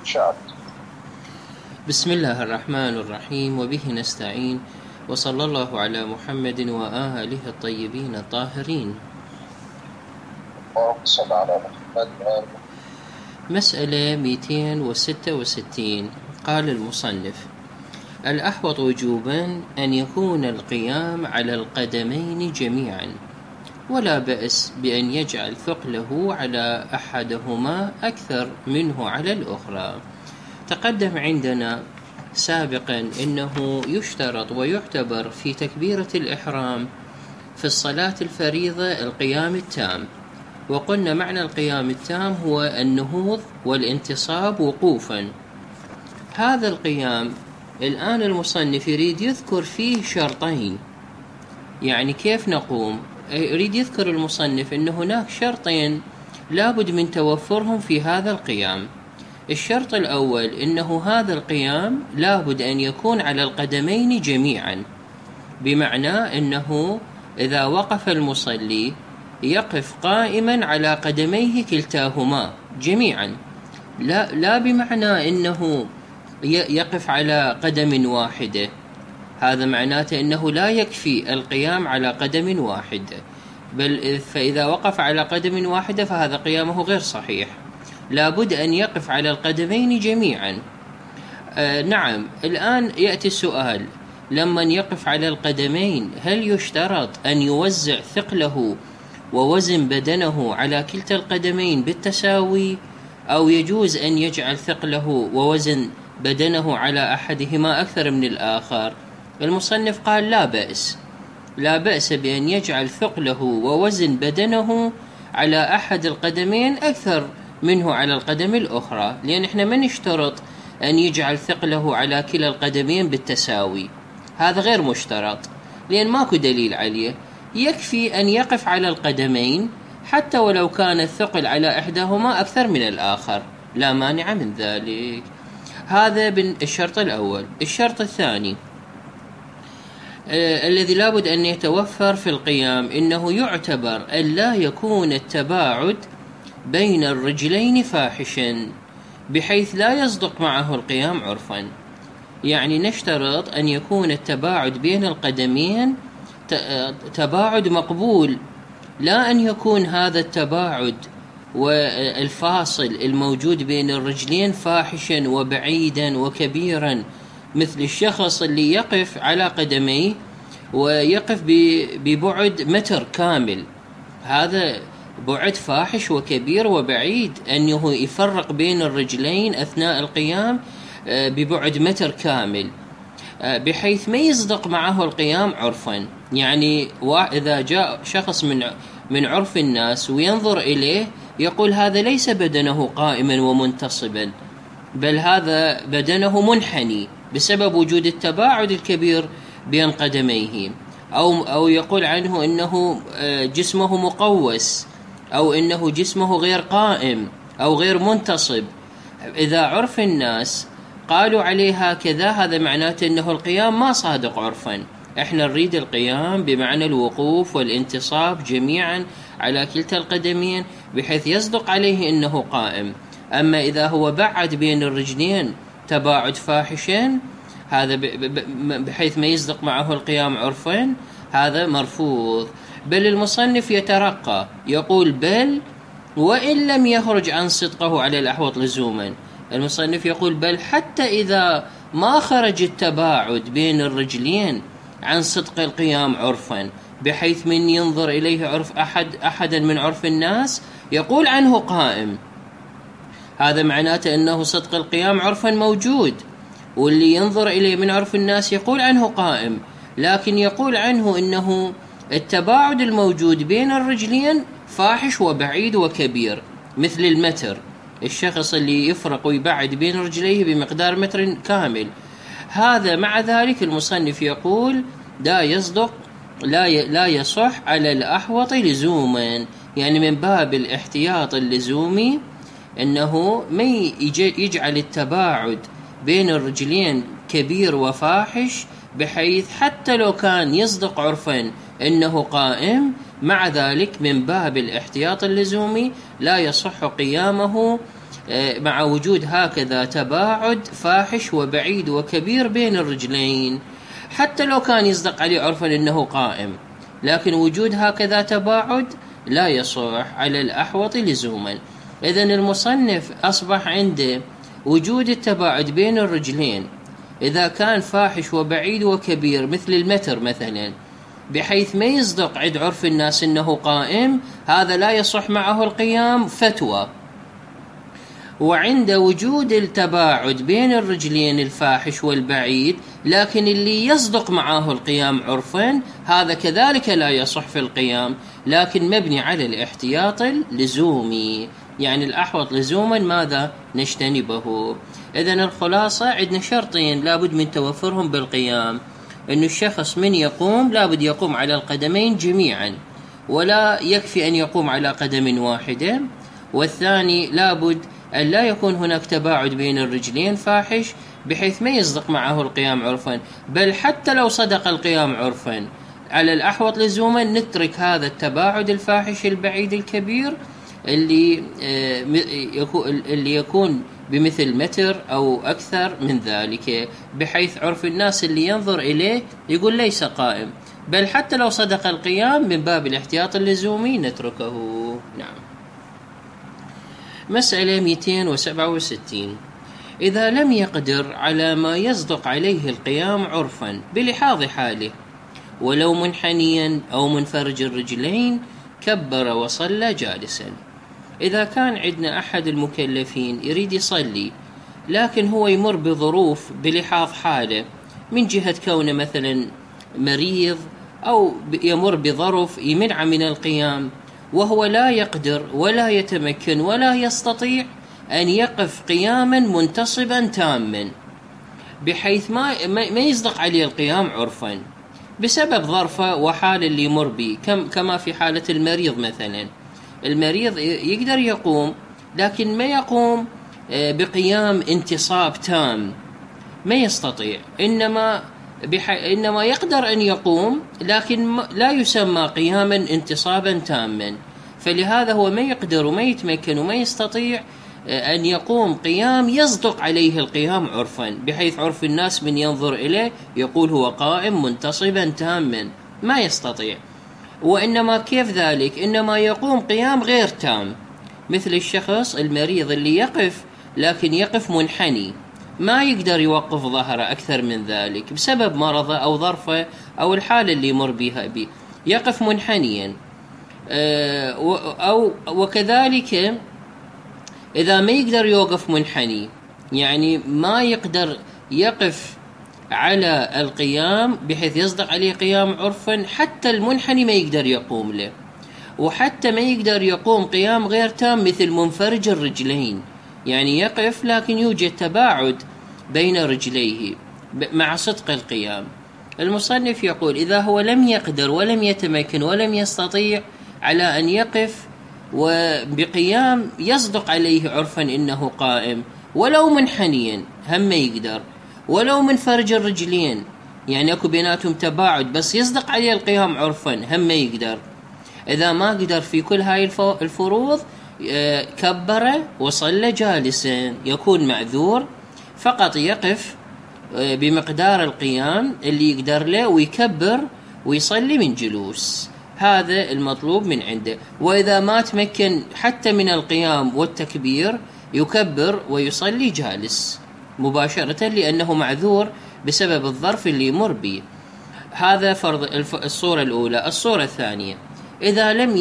شاء الله. بسم الله الرحمن الرحيم، وبه نستعين، وصلى الله على محمد وآله الطيبين الطاهرين. اللهم صل على محمد وآل محمد. مسألة 266. قال المصنف: الأحوط وجوبا أن يكون القيام على القدمين جميعا، ولا بأس بأن يجعل ثقله على أحدهما أكثر منه على الأخرى. تقدم عندنا سابقا أنه يشترط ويعتبر في تكبيرة الإحرام في الصلاة الفريضة القيام التام، وقلنا معنى القيام التام هو النهوض والانتصاب وقوفا. هذا القيام الآن المصنف يريد يذكر فيه شرطين، يعني كيف نقوم؟ يريد يذكر المصنف أن هناك شرطين لابد من توفرهم في هذا القيام. الشرط الأول أنه هذا القيام لابد أن يكون على القدمين جميعا، بمعنى أنه إذا وقف المصلي يقف قائما على قدميه كلتاهما جميعا، لا بمعنى أنه يقف على قدم واحدة، هذا معناته أنه لا يكفي القيام على قدم واحدة، بل فإذا وقف على قدم واحدة فهذا قيامه غير صحيح، لابد أن يقف على القدمين جميعا. نعم، الآن يأتي السؤال: لما يقف على القدمين هل يشترط أن يوزع ثقله ووزن بدنه على كلتا القدمين بالتساوي، أو يجوز أن يجعل ثقله ووزن بدنه على أحدهما أكثر من الآخر؟ المصنف قال لا بأس بأن يجعل ثقله ووزن بدنه على أحد القدمين أكثر منه على القدم الأخرى، لأن إحنا ما نشترط أن يجعل ثقله على كلا القدمين بالتساوي، هذا غير مشترط لأن ماكو دليل عليه. يكفي أن يقف على القدمين حتى ولو كان الثقل على إحداهما أكثر من الآخر، لا مانع من ذلك. هذا الشرط الأول. الشرط الثاني الذي لابد أن يتوفر في القيام إنه يعتبر أن لا يكون التباعد بين الرجلين فاحشا بحيث لا يصدق معه القيام عرفا، يعني نشترط أن يكون التباعد بين القدمين تباعد مقبول، لا أن يكون هذا التباعد والفاصل الموجود بين الرجلين فاحشا وبعيدا وكبيرا، مثل الشخص اللي يقف على قدميه ويقف ببعد متر كامل، هذا بعد فاحش وكبير وبعيد، أنه يفرق بين الرجلين أثناء القيام ببعد متر كامل بحيث ما يصدق معه القيام عرفا. يعني إذا جاء شخص من عرف الناس وينظر إليه يقول هذا ليس بدنه قائما ومنتصبا، بل هذا بدنه منحني بسبب وجود التباعد الكبير بين قدميه، أو يقول عنه إنه جسمه مقوس، أو إنه جسمه غير قائم أو غير منتصب. إذا عرف الناس قالوا عليه هكذا، هذا معناته أنه القيام ما صادق عرفا. إحنا نريد القيام بمعنى الوقوف والانتصاب جميعا على كلتا القدمين بحيث يصدق عليه أنه قائم. أما إذا هو بعد بين الرجلين تباعد فاحشين، هذا بحيث ما يصدق معه القيام عرفا، هذا مرفوض. بل المصنف يترقى يقول بل وإن لم يخرج عن صدقه على الأحوط لزوما. المصنف يقول بل حتى إذا ما خرج التباعد بين الرجلين عن صدق القيام عرفا، بحيث من ينظر إليه عرف أحدا من عرف الناس يقول عنه قائم، هذا معناته أنه صدق القيام عرفا موجود، واللي ينظر إليه من عرف الناس يقول عنه قائم، لكن يقول عنه أنه التباعد الموجود بين الرجلين فاحش وبعيد وكبير مثل المتر، الشخص اللي يفرق ويبعد بين رجليه بمقدار متر كامل. هذا مع ذلك المصنف يقول لا يصدق، لا يصح على الأحوط لزوما، يعني من باب الاحتياط اللزومي أنه ما يجعل التباعد بين الرجلين كبير وفاحش بحيث حتى لو كان يصدق عرفا أنه قائم، مع ذلك من باب الاحتياط اللزومي لا يصح قيامه مع وجود هكذا تباعد فاحش وبعيد وكبير بين الرجلين، حتى لو كان يصدق عليه عرفا أنه قائم، لكن وجود هكذا تباعد لا يصح على الأحوط لزوما. إذن المصنف أصبح عنده وجود التباعد بين الرجلين إذا كان فاحش وبعيد وكبير مثل المتر مثلا، بحيث ما يصدق عند عرف الناس أنه قائم، هذا لا يصح معه القيام فتوى. وعند وجود التباعد بين الرجلين الفاحش والبعيد لكن اللي يصدق معه القيام عرفا، هذا كذلك لا يصح في القيام، لكن مبني على الاحتياط اللزومي، يعني الأحوط لزوما ماذا نجتنبه. إذن الخلاصة عندنا شرطين لابد من توفرهم بالقيام: أن الشخص من يقوم لابد يقوم على القدمين جميعا، ولا يكفي أن يقوم على قدم واحدة، والثاني لابد أن لا يكون هناك تباعد بين الرجلين فاحش بحيث ما يصدق معه القيام عرفا، بل حتى لو صدق القيام عرفا على الأحوط لزوما نترك هذا التباعد الفاحش البعيد الكبير اللي يكون بمثل متر أو أكثر من ذلك، بحيث عرف الناس اللي ينظر إليه يقول ليس قائم، بل حتى لو صدق القيام من باب الاحتياط اللزومي نتركه. نعم. مسألة 267: إذا لم يقدر على ما يصدق عليه القيام عرفا بلحاظ حاله ولو منحنيا أو منفرج الرجلين كبر وصلى جالسا. إذا كان عندنا أحد المكلفين يريد يصلي لكن هو يمر بظروف بلحاظ حاله، من جهة كونه مثلا مريض أو يمر بظرف يمنع من القيام، وهو لا يقدر ولا يتمكن ولا يستطيع أن يقف قياما منتصبا تاما بحيث ما يصدق عليه القيام عرفا بسبب ظرفه وحال اللي يمر به، كما في حالة المريض مثلا. المريض يقدر يقوم لكن ما يقوم بقيام انتصاب تام، ما يستطيع، إنما يقدر أن يقوم لكن لا يسمى قياما انتصابا تاما، فلهذا هو ما يقدر وما يتمكن وما يستطيع أن يقوم قيام يصدق عليه القيام عرفا، بحيث عرف الناس من ينظر إليه يقول هو قائم منتصبا تاما، ما يستطيع. وإنما كيف ذلك؟ إنما يقوم قيام غير تام، مثل الشخص المريض اللي يقف لكن يقف منحني، ما يقدر يوقف ظهره أكثر من ذلك بسبب مرضه أو ظرفه أو الحالة اللي يمر بها يقف منحنيا. وكذلك إذا ما يقدر يوقف منحني، يعني ما يقدر يقف على القيام بحيث يصدق عليه قيام عرفا، حتى المنحني ما يقدر يقوم له، وحتى ما يقدر يقوم قيام غير تام مثل منفرج الرجلين، يعني يقف لكن يوجد تباعد بين رجليه مع صدق القيام. المصنف يقول إذا هو لم يقدر ولم يتمكن ولم يستطيع على أن يقف وبقيام يصدق عليه عرفا إنه قائم، ولو منحنيا هم ما يقدر، ولو منفرج الرجلين يعني أكو بيناتهم تباعد بس يصدق عليه القيام عرفا هم ما يقدر. إذا ما قدر في كل هاي الفروض كبر وصلى جالسا، يكون معذور، فقط يقف بمقدار القيام اللي يقدر له ويكبر ويصلي من جلوس، هذا المطلوب من عنده. وإذا ما تمكن حتى من القيام والتكبير يكبر ويصلي جالس مباشرة لأنه معذور بسبب الظرف اللي يمر به. هذا فرض الصورة الأولى. الصورة الثانية إذا لم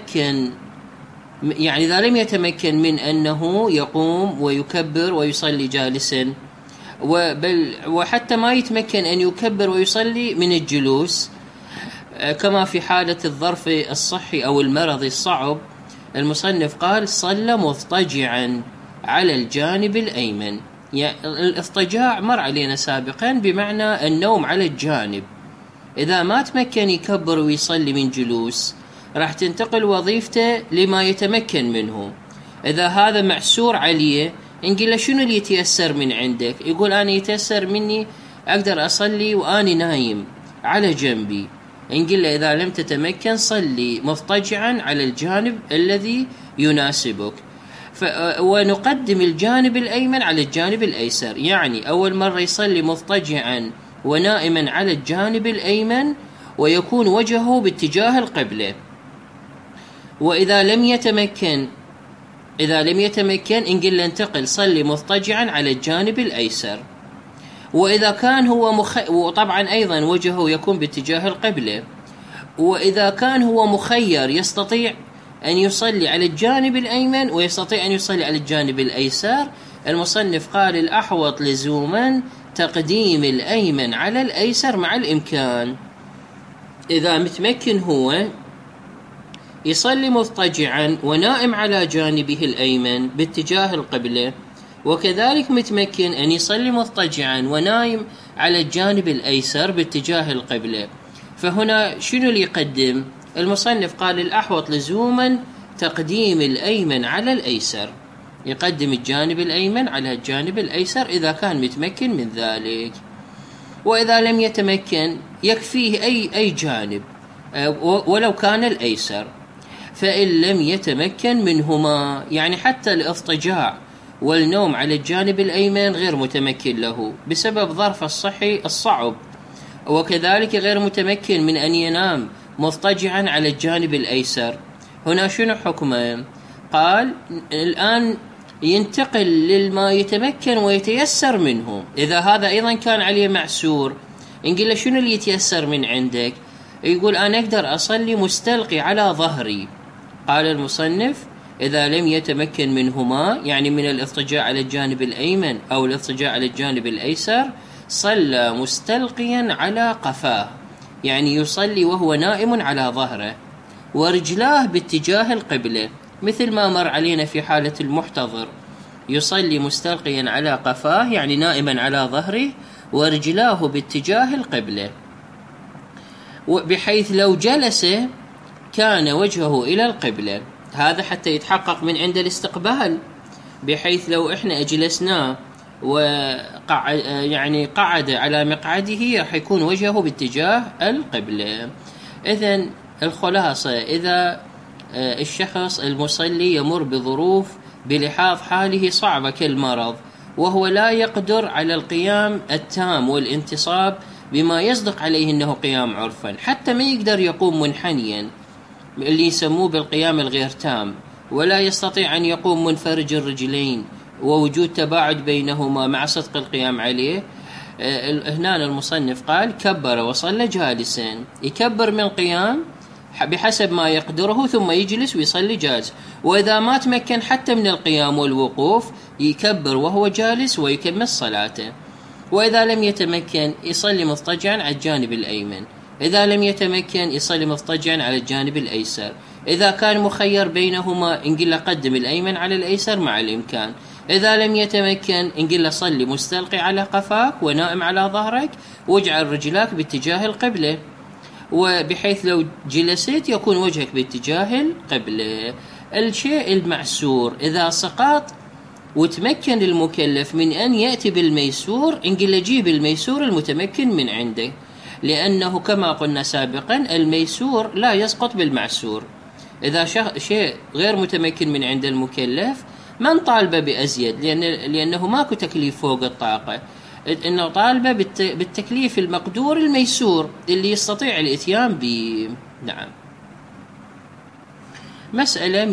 يتمكن من أنه يقوم ويكبر ويصلي جالسا، وحتى ما يتمكن أن يكبر ويصلي من الجلوس، كما في حالة الظرف الصحي أو المرض الصعب، المصنف قال صلى مضطجعا على الجانب الأيمن. يعني الاضطجاع مر علينا سابقا بمعنى النوم على الجانب. إذا ما تمكن يكبر ويصلي من جلوس راح تنتقل وظيفته لما يتمكن منه. إذا هذا معسور عليه نقول له شنو اللي يتيسر من عندك؟ يقول أنا يتيسر مني أقدر أصلي وأنا نايم على جنبي. نقول له إذا لم تتمكن صلي مضطجعا على الجانب الذي يناسبك. ونقدم الجانب الأيمن على الجانب الأيسر. يعني أول مرة يصلي مضطجعا ونائما على الجانب الأيمن ويكون وجهه باتجاه القبلة. وإذا لم يتمكن إن قل انتقل صلي مضطجعا على الجانب الأيسر. وإذا كان هو وطبعا أيضا وجهه يكون باتجاه القبلة. وإذا كان هو مخير يستطيع أن يصلي على الجانب الأيمن ويستطيع أن يصلي على الجانب الأيسر. المصنف قال الأحوط لزوما تقديم الأيمن على الأيسر مع الإمكان. إذا متمكن هو يصلي مضطجعا ونائم على جانبه الأيمن باتجاه القبلة، وكذلك متمكن أن يصلي مضطجعا ونائم على الجانب الأيسر باتجاه القبلة. فهنا شنو اللي يقدم؟ المصنف قال الأحوط لزوما تقديم الأيمن على الأيسر، يقدم الجانب الأيمن على الجانب الأيسر إذا كان متمكن من ذلك. وإذا لم يتمكن يكفيه أي جانب ولو كان الأيسر. فإن لم يتمكن منهما، يعني حتى الاضطجاع والنوم على الجانب الأيمن غير متمكن له بسبب ظرف الصحي الصعب، وكذلك غير متمكن من أن ينام مضطجعا على الجانب الأيسر، هنا شنو حكمه؟ قال الآن ينتقل للما يتمكن ويتيسر منه. إذا هذا أيضا كان عليه معسور، نقول له شنو اللي يتيسر من عندك؟ يقول أنا أقدر أصلي مستلقي على ظهري. قال المصنف إذا لم يتمكن منهما، يعني من الاضطجاع على الجانب الأيمن أو الاضطجاع على الجانب الأيسر، صلى مستلقيا على قفاه، يعني يصلي وهو نائم على ظهره ورجلاه باتجاه القبلة، مثل ما مر علينا في حالة المحتضر، يصلي مستلقيا على قفاه يعني نائما على ظهره ورجلاه باتجاه القبلة، بحيث لو جلس كان وجهه إلى القبلة. هذا حتى يتحقق من عند الاستقبال، بحيث لو احنا اجلسناه يعني قعد على مقعده راح يكون وجهه باتجاه القبلة. إذن الخلاصة، إذا الشخص المصلي يمر بظروف بلحاظ حاله صعبة كالمرض، وهو لا يقدر على القيام التام والانتصاب بما يصدق عليه أنه قيام عرفا، حتى ما يقدر يقوم منحنيا اللي يسموه بالقيام الغير تام، ولا يستطيع أن يقوم منفرج الرجلين ووجود تباعد بينهما مع صدق القيام عليه. هنا المصنف قال كبر وصلى جالسا، يكبر من قيام بحسب ما يقدره ثم يجلس ويصلي جالس. وإذا ما تمكن حتى من القيام والوقوف يكبر وهو جالس ويكمل صلاته. وإذا لم يتمكن يصلي مضطجعا على الجانب الأيمن، إذا لم يتمكن يصلي مضطجعا على الجانب الأيسر. إذا كان مخير بينهما نقول له قدم الأيمن على الأيسر مع الإمكان. إذا لم يتمكن نقول له صلي مستلقي على قفاك ونائم على ظهرك واجعل رجلاك باتجاه القبلة، وبحيث لو جلست يكون وجهك باتجاه القبلة. الشيء المعسور إذا سقط وتمكن المكلف من أن يأتي بالميسور، نقول له جيب الميسور المتمكن من عنده، لأنه كما قلنا سابقا الميسور لا يسقط بالمعسور. إذا شيء غير متمكن من عند المكلف ما نطالبه بأزيد، لأنه ماكو تكليف فوق الطاقة، إنه طالبه بالتكليف المقدور الميسور اللي يستطيع الإتيان به. نعم. مسألة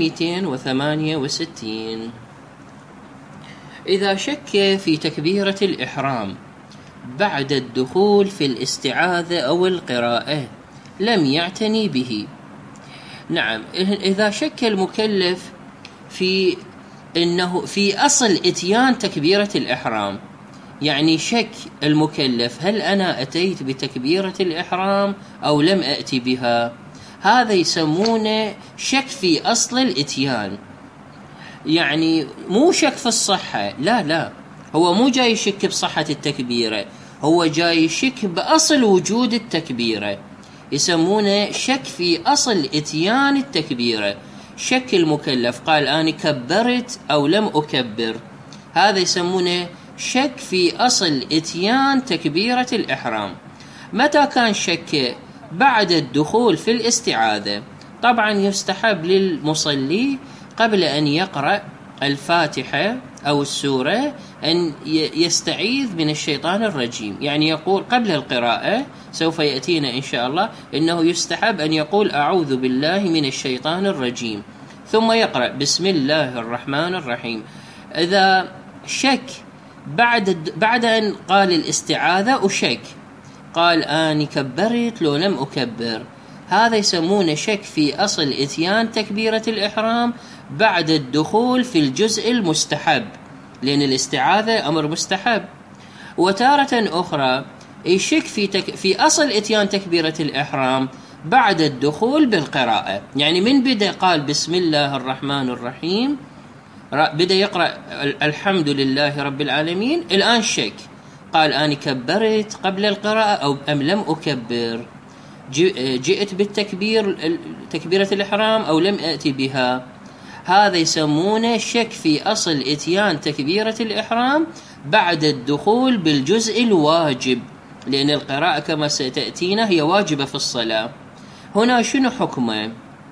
268. إذا شك في تكبيرة الإحرام بعد الدخول في الاستعاذة أو القراءة لم يعتني به. نعم، إذا شك المكلف في إنه في أصل إتيان تكبيرة الإحرام، يعني شك المكلف هل أنا أتيت بتكبيرة الإحرام أو لم أأتي بها، هذا يسمونه شك في أصل الإتيان. يعني مو شك في الصحة، لا، هو مو جاي يشك بصحة التكبيرة، هو جاي يشك بأصل وجود التكبيرة، يسمونه شك في أصل إتيان التكبيرة. شك المكلف قال أنا كبرت أو لم أكبر، هذا يسمونه شك في أصل إتيان تكبيرة الإحرام. متى كان شك؟ بعد الدخول في الاستعاذة. طبعا يستحب للمصلي قبل أن يقرأ الفاتحة أو السورة أن يستعيذ من الشيطان الرجيم. يعني يقول قبل القراءة، سوف يأتينا إن شاء الله، إنه يستحب أن يقول أعوذ بالله من الشيطان الرجيم، ثم يقرأ بسم الله الرحمن الرحيم. إذا شك بعد أن قال الاستعاذة وشك، قال أني كبرت لو لم أكبر، هذا يسمونه شك في أصل إتيان تكبيرة الإحرام بعد الدخول في الجزء المستحب، لأن الاستعاذة أمر مستحب. وتارة أخرى يشك في أصل إتيان تكبيرة الإحرام بعد الدخول بالقراءة، يعني من بدأ قال بسم الله الرحمن الرحيم، بدأ يقرأ الحمد لله رب العالمين، الآن شك، قال أني كبرت قبل القراءة أو أم لم أكبر، جئت تكبيرة الإحرام أو لم أأتي بها. هذا يسمونه شك في أصل إتيان تكبيرة الإحرام بعد الدخول بالجزء الواجب، لأن القراءة كما ستأتينا هي واجبة في الصلاة. هنا شنو حكمه؟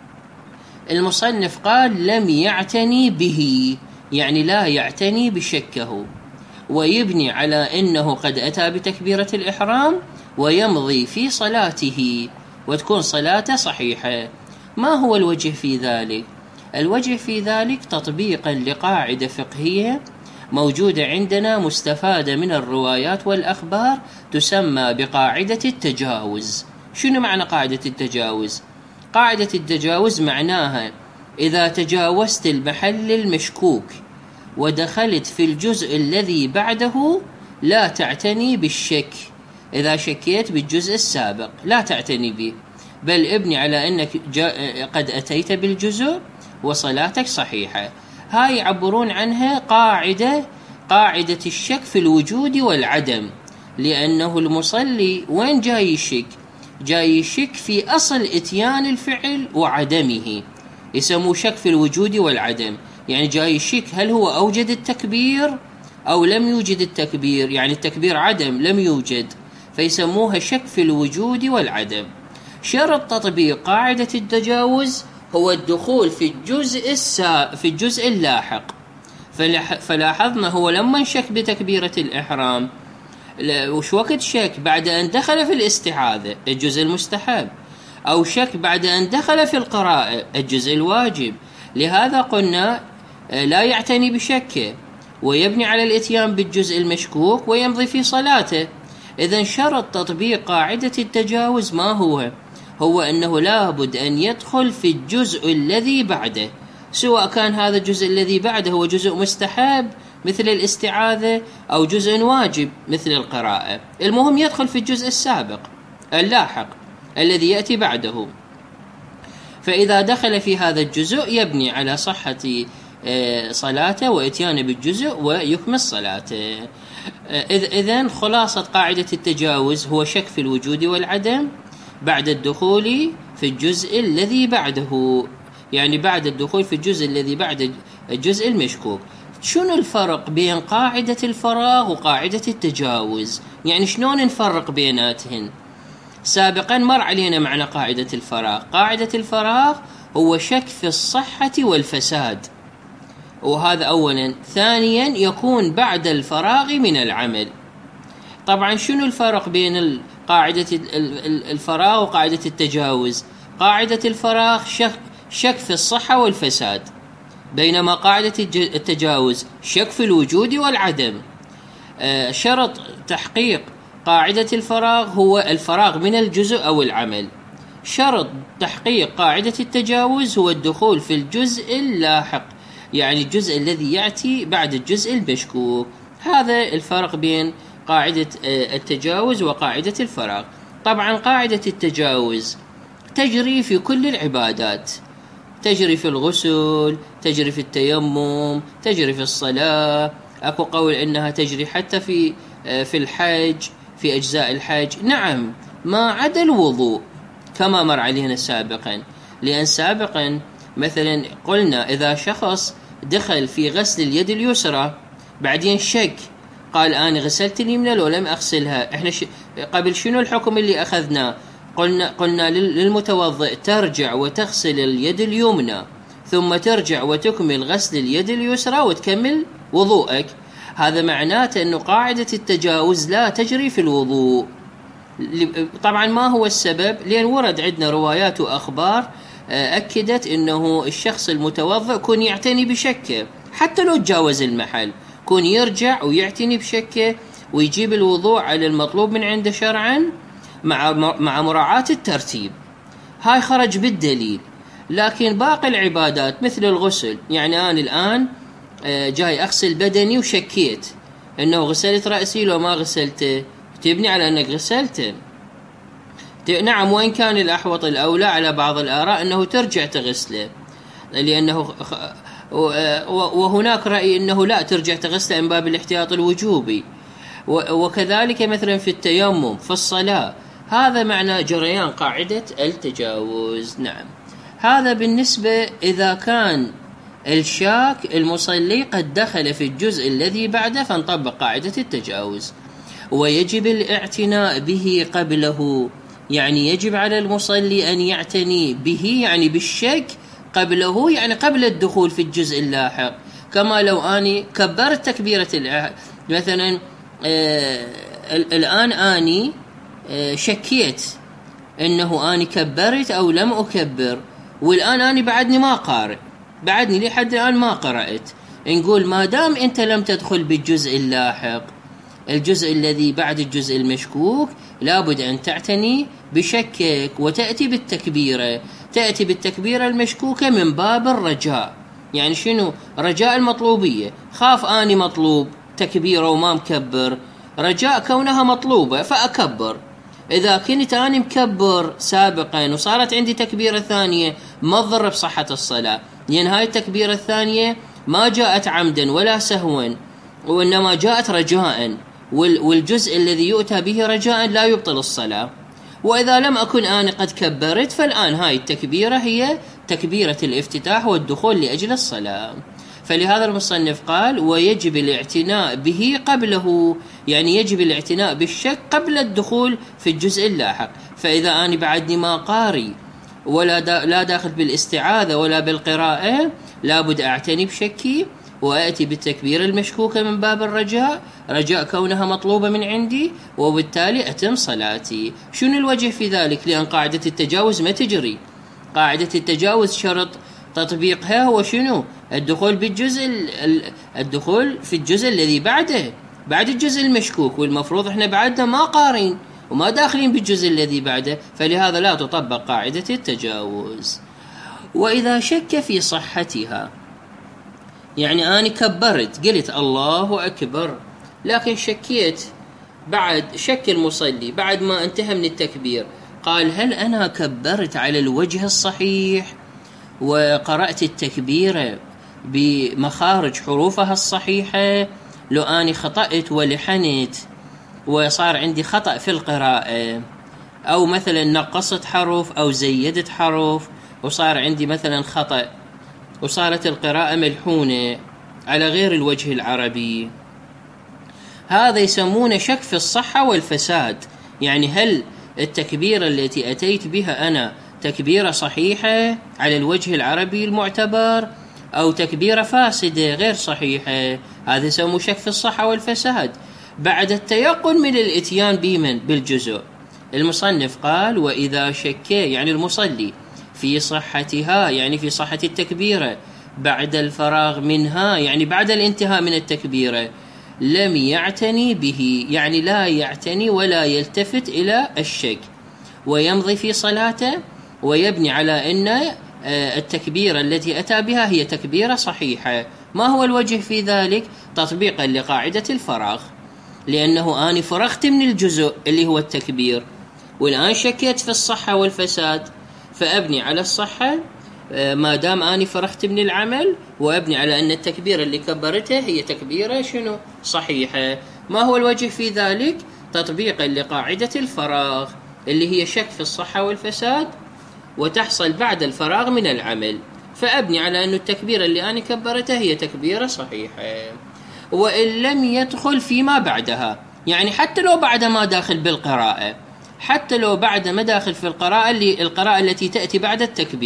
المصنف قال لم يعتني به، يعني لا يعتني بشكه، ويبني على أنه قد أتى بتكبيرة الإحرام ويمضي في صلاته وتكون صلاته صحيحة. ما هو الوجه في ذلك؟ الوجه في ذلك تطبيقا لقاعدة فقهية موجودة عندنا مستفادة من الروايات والأخبار، تسمى بقاعدة التجاوز. شنو معنى قاعدة التجاوز؟ قاعدة التجاوز معناها إذا تجاوزت المحل المشكوك ودخلت في الجزء الذي بعده لا تعتني بالشك. إذا شكيت بالجزء السابق لا تعتني به، بل ابني على أنك قد أتيت بالجزء وصلاتك صحيحة. هاي يعبرون عنها قاعدة الشك في الوجود والعدم، لأنه المصلي وين جاي يشك؟ جاي يشك في أصل إتيان الفعل وعدمه، يسموه شك في الوجود والعدم. يعني جاي يشك هل هو أوجد التكبير أو لم يوجد التكبير، يعني التكبير عدم لم يوجد، فيسموها شك في الوجود والعدم. شرط تطبيق قاعدة التجاوز هو الدخول في الجزء اللاحق. فلاحظنا هو لما شك بتكبيرة الإحرام، وش وقت شك؟ بعد أن دخل في الاستعاذة الجزء المستحب، أو شك بعد أن دخل في القراءة الجزء الواجب. لهذا قلنا لا يعتني بشكه ويبني على الاتيان بالجزء المشكوك ويمضي في صلاته. إذن شرط تطبيق قاعدة التجاوز ما هو أنه لابد أن يدخل في الجزء الذي بعده، سواء كان هذا الجزء الذي بعده هو جزء مستحب مثل الاستعاذة أو جزء واجب مثل القراءة. المهم يدخل في الجزء السابق اللاحق الذي يأتي بعده. فإذا دخل في هذا الجزء يبني على صحة صلاته وإتيانه بالجزء ويكمل صلاته. إذن خلاصة قاعدة التجاوز هو شك في الوجود والعدم بعد الدخول في الجزء الذي بعده، يعني بعد الدخول في الجزء الذي بعد الجزء المشكوك. شنو الفرق بين قاعدة الفراغ وقاعدة التجاوز؟ يعني شلون نفرق بيناتهن؟ سابقا مر علينا معنى قاعدة الفراغ. قاعدة الفراغ هو شك في الصحة والفساد، وهذا أولا. ثانيا يكون بعد الفراغ من العمل. طبعا شنو الفرق بين قاعدة الفراغ وقاعدة التجاوز؟ قاعدة الفراغ شك في الصحة والفساد، بينما قاعدة التجاوز شك في الوجود والعدم. شرط تحقيق قاعدة الفراغ هو الفراغ من الجزء أو العمل. شرط تحقيق قاعدة التجاوز هو الدخول في الجزء اللاحق، يعني الجزء الذي يأتي بعد الجزء المشكوك. هذا الفرق بين قاعدة التجاوز وقاعدة الفراغ. طبعا قاعدة التجاوز تجري في كل العبادات، تجري في الغسل، تجري في التيمم، تجري في الصلاة. أكو قول إنها تجري حتى في الحج، في أجزاء الحج. نعم، ما عدا الوضوء كما مر علينا سابقا، لأن سابقا مثلا قلنا إذا شخص دخل في غسل اليد اليسرى بعدين شك، قال أنا غسلت اليمنى لو لم أغسلها. إحنا قبل شنو الحكم اللي أخذناه؟ قلنا للمتوضئ ترجع وتغسل اليد اليمنى ثم ترجع وتكمل غسل اليد اليسرى وتكمل وضوءك. هذا معناته أنه قاعدة التجاوز لا تجري في الوضوء. طبعا ما هو السبب؟ لأن ورد عندنا روايات وأخبار أكدت أنه الشخص المتوضئ كون يعتني بشكه حتى لو تجاوز المحل، كون يرجع ويعتني بشكه ويجيب الوضوء على المطلوب من عنده شرعا مع مراعاة الترتيب. هاي خرج بالدليل. لكن باقي العبادات مثل الغسل، يعني أنا الآن جاي أغسل بدني وشكيت أنه غسلت رأسي لو ما غسلته، تبني على أنك غسلته. نعم، وإن كان الأحوط الأولى على بعض الآراء أنه ترجع تغسله، لأنه وهناك رأي أنه لا ترجع تغسله من باب الاحتياط الوجوبي. وكذلك مثلا في التيمم في الصلاة، هذا معنى جريان قاعدة التجاوز. نعم، هذا بالنسبة إذا كان الشاك المصلي قد دخل في الجزء الذي بعده فنطبق قاعدة التجاوز. ويجب الاعتناء به قبله، يعني يجب على المصلي أن يعتني به، يعني بالشك قبله، يعني قبل الدخول في الجزء اللاحق. كما لو أني كبرت تكبيرة مثلا الآن أني شكيت أنه أني كبرت أو لم أكبر، والآن أني بعدني ما قارئ، بعدني لحد الآن ما قرأت. نقول ما دام أنت لم تدخل بالجزء اللاحق، الجزء الذي بعد الجزء المشكوك، لابد أن تعتني بشكك وتأتي بالتكبيرة، تأتي بالتكبيرة المشكوكة من باب الرجاء. يعني شنو؟ رجاء المطلوبية. خاف أني مطلوب تكبيرة وما مكبر، رجاء كونها مطلوبة فأكبر. إذا كنت أنا مكبر سابقا وصارت عندي تكبيرة ثانية، ما تضر بصحة الصلاة، لأن هاي التكبيرة الثانية ما جاءت عمدا ولا سهوا، وإنما جاءت رجاء، والجزء الذي يؤتى به رجاء لا يبطل الصلاة. وإذا لم أكن أنا قد كبرت، فالآن هاي التكبيرة هي تكبيرة الافتتاح والدخول لأجل الصلاة. فلهذا المصنف قال ويجب الاعتناء به قبله، يعني يجب الاعتناء بالشك قبل الدخول في الجزء اللاحق. فإذا أنا بعدني ما قاري ولا لا داخل بالاستعاذة ولا بالقراءة، لابد أعتني بشكي وأتي بالتكبير المشكوكة من باب الرجاء، رجاء كونها مطلوبة من عندي، وبالتالي أتم صلاتي. شنو الوجه في ذلك؟ لأن قاعدة التجاوز ما تجري. قاعدة التجاوز شرط تطبيقها هو شنو؟ الدخول الدخول في الجزء الذي بعده، بعد الجزء المشكوك، والمفروض احنا بعدنا ما قارين وما داخلين بالجزء الذي بعده، فلهذا لا تطبق قاعدة التجاوز. وإذا شك في صحتها، يعني أنا كبرت قلت الله أكبر، لكن شكيت بعد شك المصلي بعد ما انتهى من التكبير، قال هل أنا كبرت على الوجه الصحيح وقرأت التكبيرة بمخارج حروفها الصحيحة؟ لو أني خطأت ولحنت وصار عندي خطأ في القراءة، أو مثلا نقصت حرف أو زيدت حرف وصار عندي مثلا خطأ وصارت القراءة ملحونة على غير الوجه العربي، هذا يسمونه شك في الصحة والفساد. يعني هل التكبيرة التي أتيت بها أنا تكبيرة صحيحة على الوجه العربي المعتبر أو تكبيرة فاسدة غير صحيحة؟ هذا يسمونه شك في الصحة والفساد بعد التيقن من الاتيان بالجزء. المصنف قال وإذا شك، يعني المصلي، في صحتها، يعني في صحة التكبيرة بعد الفراغ منها، يعني بعد الانتهاء من التكبيرة، لم يعتني به، يعني لا يعتني ولا يلتفت إلى الشك، ويمضي في صلاته ويبني على أن التكبيرة التي أتى بها هي تكبيرة صحيحة. ما هو الوجه في ذلك؟ تطبيقا لقاعدة الفراغ، لأنه أنا فرغت من الجزء اللي هو التكبير، والآن شكيت في الصحة والفساد، فأبني على الصحة ما دام أني فرغت من العمل، وأبني على أن التكبيرة اللي كبرتها هي تكبيرة شنو؟ صحيحة. ما هو الوجه في ذلك؟ تطبيقا لقاعدة الفراغ اللي هي شك في الصحة والفساد وتحصل بعد الفراغ من العمل، فأبني على أن التكبيرة اللي أنا كبرتها هي تكبيرة صحيحة. وإن لم يدخل فيما بعدها، يعني حتى لو بعد ما داخل بالقراءة، حتى لو بعد ما داخل في القراءة التي تأتي بعد التكبير،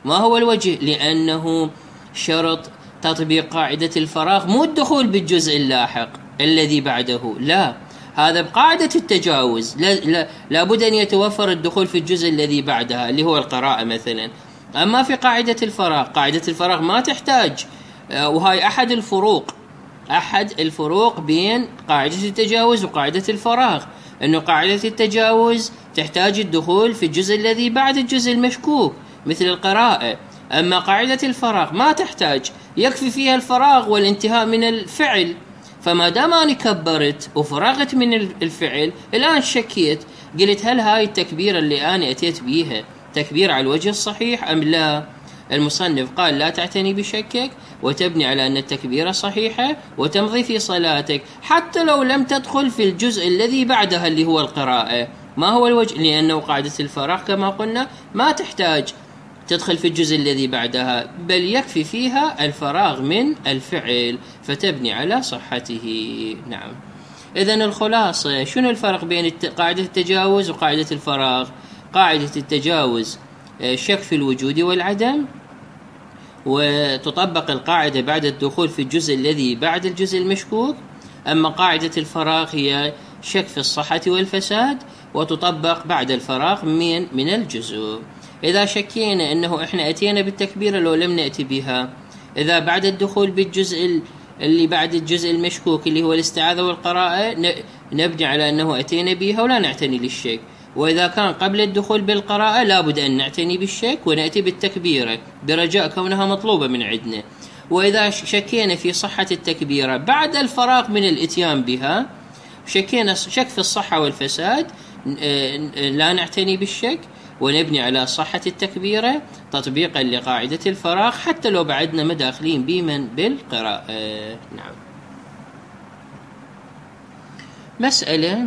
ما هو الوجه؟ لأنه شرط تطبيق قاعدة الفراغ مو الدخول بالجزء اللاحق الذي بعده، لا، هذا بقاعدة التجاوز لابد أن يتوفر الدخول في الجزء الذي بعدها اللي هو القراءة مثلا. أما في قاعدة الفراغ، قاعدة الفراغ ما تحتاج، وهاي أحد الفروق بين قاعدة التجاوز وقاعدة الفراغ، أنه قاعدة التجاوز تحتاج الدخول في الجزء الذي بعد الجزء المشكوك مثل القراءة، أما قاعدة الفراغ ما تحتاج، يكفي فيها الفراغ والانتهاء من الفعل. فما دام أنا كبرت وفرغت من الفعل، الآن شكيت، قلت هل هاي التكبيرة اللي أنا أتيت بيها تكبير على الوجه الصحيح أم لا؟ المصنف قال لا تعتني بشكك، وتبني على أن التكبيرة صحيحة وتمضي في صلاتك حتى لو لم تدخل في الجزء الذي بعدها اللي هو القراءة. ما هو الوجه؟ لأنه قاعدة الفراغ كما قلنا ما تحتاج تدخل في الجزء الذي بعدها، بل يكفي فيها الفراغ من الفعل، فتبني على صحته. نعم. إذن الخلاصة، شنو الفرق بين قاعدة التجاوز وقاعدة الفراغ؟ قاعدة التجاوز شك في الوجود والعدم، وتطبق القاعدة بعد الدخول في الجزء الذي بعد الجزء المشكوك. أما قاعدة الفراغ هي شك في الصحة والفساد، وتطبق بعد الفراغ من الجزء. إذا شكينا أنه إحنا أتينا بالتكبيرة لو لم نأتي بها، إذا بعد الدخول بالجزء اللي بعد الجزء المشكوك اللي هو الاستعاذة والقراءة نبني على أنه أتينا بها ولا نعتني للشك، وإذا كان قبل الدخول بالقراءة لابد أن نعتني بالشك ونأتي بالتكبيرة برجاء كونها مطلوبة من عندنا. وإذا شكينا في صحة التكبيرة بعد الفراغ من الإتيان بها، شكينا شك في الصحة والفساد، لا نعتني بالشك ونبني على صحة التكبيرة تطبيقا لقاعدة الفراغ حتى لو بعدنا مداخلين بمن بالقراءة. نعم. مسألة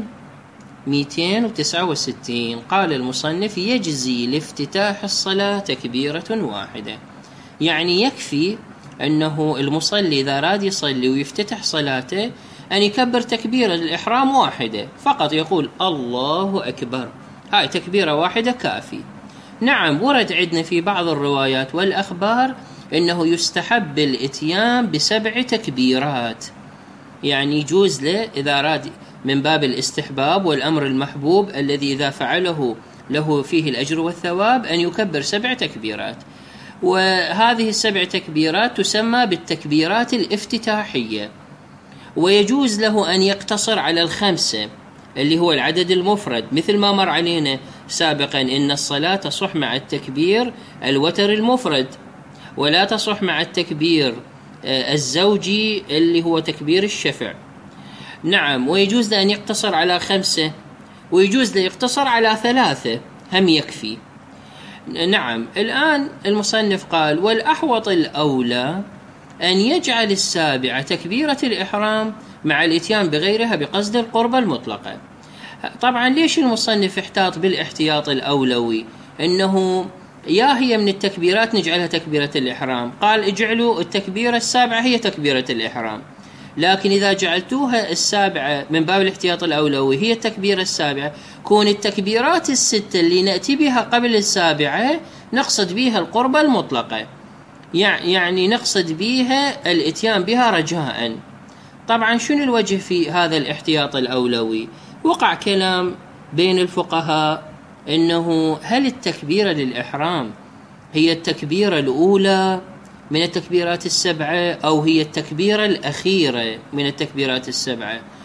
269. قال المصنف: يجزي لافتتاح الصلاة تكبيرة واحدة. يعني يكفي أنه المصلي إذا راد يصلي ويفتتح صلاته أن يكبر تكبيرة الإحرام واحدة فقط، يقول الله أكبر، هاي تكبيرة واحدة كافي. نعم، ورد عندنا في بعض الروايات والأخبار أنه يستحب الإتيان ب7 تكبيرات، يعني يجوز له إذا راد من باب الاستحباب والأمر المحبوب الذي إذا فعله له فيه الأجر والثواب أن يكبر 7 تكبيرات. وهذه ال7 تكبيرات تسمى بالتكبيرات الافتتاحية. ويجوز له أن يقتصر على 5 اللي هو العدد المفرد، مثل ما مر علينا سابقا إن الصلاة تصح مع التكبير الوتر المفرد، ولا تصح مع التكبير الزوجي اللي هو تكبير الشفع. نعم. ويجوز له أن يقتصر على 5، ويجوز له يقتصر على 3 هم يكفي. نعم. الآن المصنف قال: والأحوط الأولى أن يجعل 7 تكبيرة الإحرام مع الإتيان بغيرها بقصد القربة المطلقة. طبعا ليش المصنف احتاط بالاحتياط الأولوي؟ إنه يا هي من التكبيرات نجعلها تكبيرة الإحرام، قال اجعلوا التكبيرة 7 هي تكبيرة الإحرام، لكن إذا جعلتوها 7 من باب الاحتياط الأولوي هي التكبيرة 7، كون التكبيرات 6 اللي نأتي بها قبل 7 نقصد بها القربة المطلقة، يعني نقصد بها الاتيان بها رجاء. طبعا شنو الوجه في هذا الاحتياط الأولوي؟ وقع كلام بين الفقهاء إنه هل التكبيرة للإحرام هي التكبيرة الأولى من التكبيرات 7، أو هي التكبيرة الأخيرة من التكبيرات 7،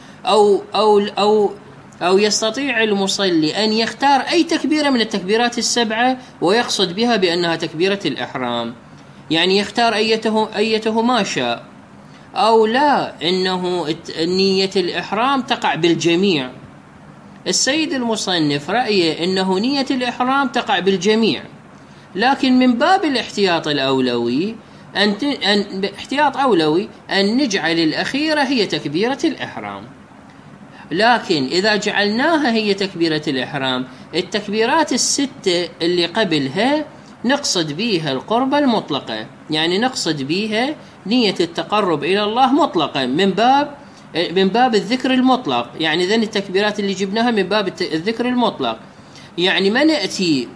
أو يستطيع المصلي أن يختار أي تكبيرة من التكبيرات 7 ويقصد بها بأنها تكبيرة الإحرام، يعني يختار أيته ما شاء، أو لا، إنه نية الإحرام تقع بالجميع. السيد المصنف رأيه إنه نية الإحرام تقع بالجميع، لكن من باب الاحتياط الأولوي احتياط أولوي أن نجعل الأخيرة هي تكبيرة الإحرام. لكن إذا جعلناها هي تكبيرة الإحرام، التكبيرات 6 اللي قبلها نقصد بيها القربة المطلقة، يعني نقصد بيها نية التقرب إلى الله مطلقا من باب الذكر المطلق، يعني ذن التكبيرات اللي جبناها من باب الذكر المطلق، يعني ما نأتي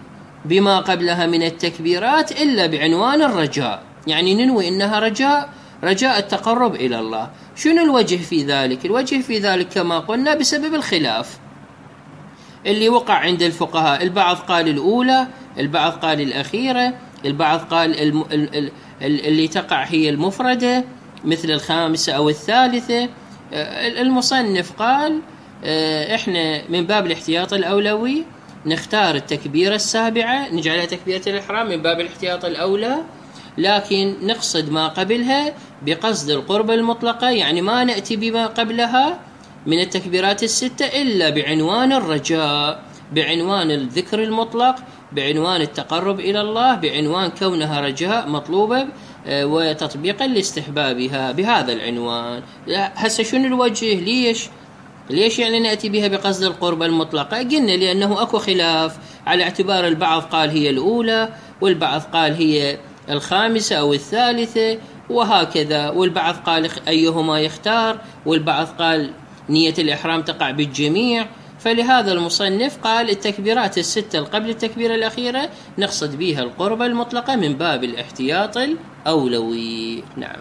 بما قبلها من التكبيرات إلا بعنوان الرجاء، يعني ننوي إنها رجاء التقرب إلى الله. شنو الوجه في ذلك؟ الوجه في ذلك كما قلنا بسبب الخلاف اللي وقع عند الفقهاء، البعض قال الأولى، البعض قال الأخيرة، البعض قال اللي تقع هي المفردة مثل الخامسة أو الثالثة. المصنف قال إحنا من باب الاحتياط الأولوي نختار التكبيرة السابعة نجعلها تكبيرة الإحرام من باب الاحتياط الأولى، لكن نقصد ما قبلها بقصد القرب المطلقة، يعني ما نأتي بما قبلها من التكبيرات الستة إلا بعنوان الرجاء، بعنوان الذكر المطلق، بعنوان التقرب إلى الله، بعنوان كونها رجاء مطلوبة وتطبيقا لاستحبابها بهذا العنوان. هسه شنو الوجه؟ ليش يعني نأتي بها بقصد القرب المطلقة؟ قلنا لأنه أكو خلاف، على اعتبار البعض قال هي الأولى، والبعض قال هي الخامسة أو الثالثة وهكذا، والبعض قال أيهما يختار، والبعض قال نية الإحرام تقع بالجميع. فلهذا المصنف قال التكبيرات الستة قبل التكبيرة الأخيرة نقصد بها القرب المطلقة من باب الاحتياط الأولوي. نعم.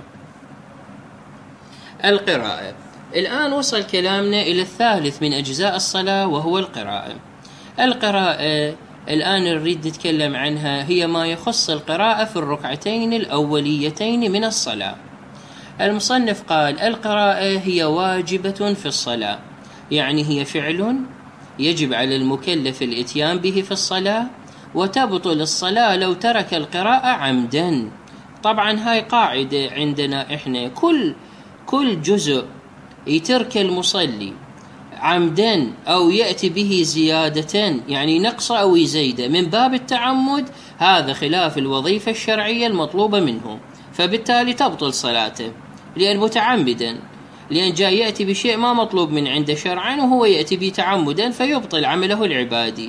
القراءة. الآن وصل كلامنا إلى الثالث من أجزاء الصلاة وهو القراءة. القراءة الآن نريد نتكلم عنها، هي ما يخص القراءة في الركعتين الأوليتين من الصلاة. المصنف قال القراءة هي واجبة في الصلاة، يعني هي فعل يجب على المكلف الإتيان به في الصلاة، وتبطل الصلاة لو ترك القراءة عمدا. طبعا هاي قاعدة عندنا إحنا، كل جزء يترك المصلي عمدا أو يأتي به زيادة، يعني نقص أو يزيد من باب التعمد، هذا خلاف الوظيفة الشرعية المطلوبة منه، فبالتالي تبطل صلاته لأن متعمدا، لأن جاي يأتي بشيء ما مطلوب من عنده شرعا وهو يأتي به تعمدا فيبطل عمله العبادي.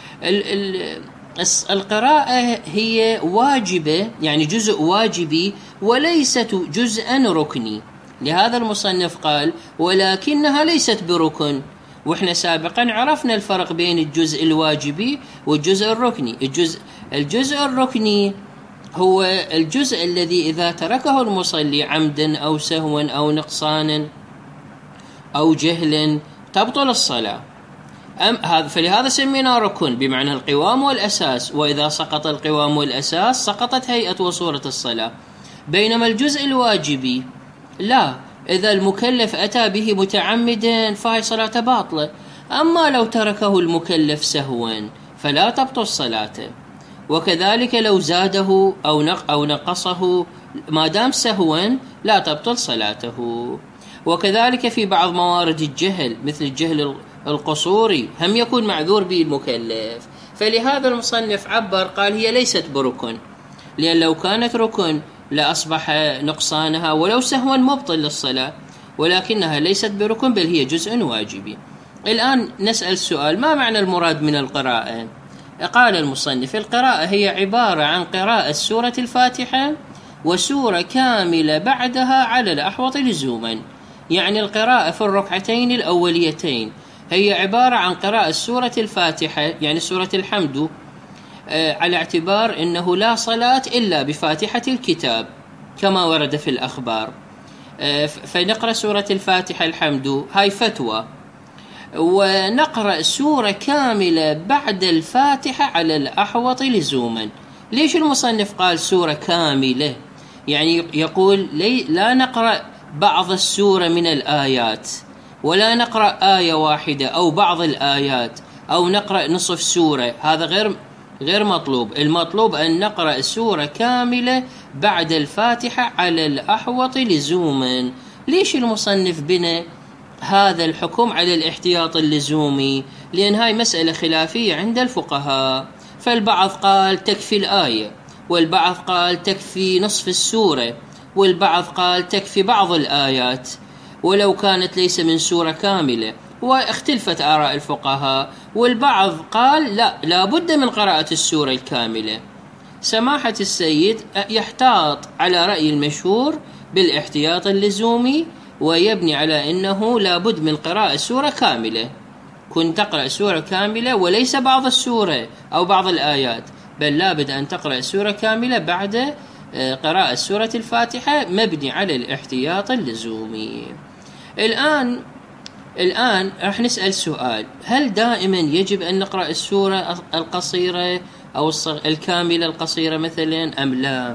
القراءة هي واجبة، يعني جزء واجبي وليست جزءا ركني. لهذا المصنف قال ولكنها ليست بركن، وإحنا سابقا عرفنا الفرق بين الجزء الواجبي والجزء الركني. الجزء الركني هو الجزء الذي إذا تركه المصلي عمدا أو سهوا أو نقصانا أو جهلا تبطل الصلاة. فلهذا سمينا ركن بمعنى القوام والأساس، وإذا سقط القوام والأساس سقطت هيئة وصورة الصلاة. بينما الجزء الواجبي لا، إذا المكلف أتى به متعمدا فهي صلاة باطلة، أما لو تركه المكلف سهوا فلا تبطل صلاته، وكذلك لو زاده أو نقصه ما دام سهوا لا تبطل صلاته. وكذلك في بعض موارد الجهل مثل الجهل القصوري هم يكون معذور به المكلف. فلهذا المصنف عبر قال هي ليست بركن، لأن لو كانت ركن لأصبح نقصانها ولو سهوا مبطل للصلاة، ولكنها ليست بركن بل هي جزء واجبي. الآن نسأل السؤال، ما معنى المراد من القراءة؟ قال المصنف القراءة هي عبارة عن قراءة سورة الفاتحة وسورة كاملة بعدها على الأحوط لزوما. يعني القراءة في الركعتين الأوليتين هي عبارة عن قراءة سورة الفاتحة، يعني سورة الحمد، على اعتبار أنه لا صلاة إلا بفاتحة الكتاب كما ورد في الأخبار، فنقرأ سورة الفاتحة الحمد، هاي فتوى، ونقرأ سورة كاملة بعد الفاتحة على الأحوط لزوما. ليش المصنف قال سورة كاملة؟ يعني يقول لا نقرأ بعض السورة من الآيات، ولا نقرأ آية واحدة أو بعض الآيات، أو نقرأ نصف سورة، هذا غير مطلوب. المطلوب أن نقرأ سورة كاملة بعد الفاتحة على الأحوط لزوما. ليش المصنف بنى هذا الحكم على الاحتياط اللزومي؟ لأن هاي مسألة خلافية عند الفقهاء، فالبعض قال تكفي الآية، والبعض قال تكفي نصف السورة، والبعض قال تكفي بعض الآيات ولو كانت ليس من سورة كاملة، واختلفت آراء الفقهاء. والبعض قال لا بد من قراءة السورة الكاملة. سماحة السيد يحتاط على رأي المشهور بالاحتياط اللزومي، ويبني على أنه لا بد من قراءة سورة كاملة. كنت تقرأ سورة كاملة وليس بعض السورة أو بعض الآيات، بل لابد أن تقرأ السورة كاملة بعد قراءة سورة الفاتحة، مبني على الاحتياط اللزومي. الآن راح نسأل سؤال: هل دائما يجب أن نقرأ السورة القصيرة أو الكاملة القصيرة مثلا أم لا؟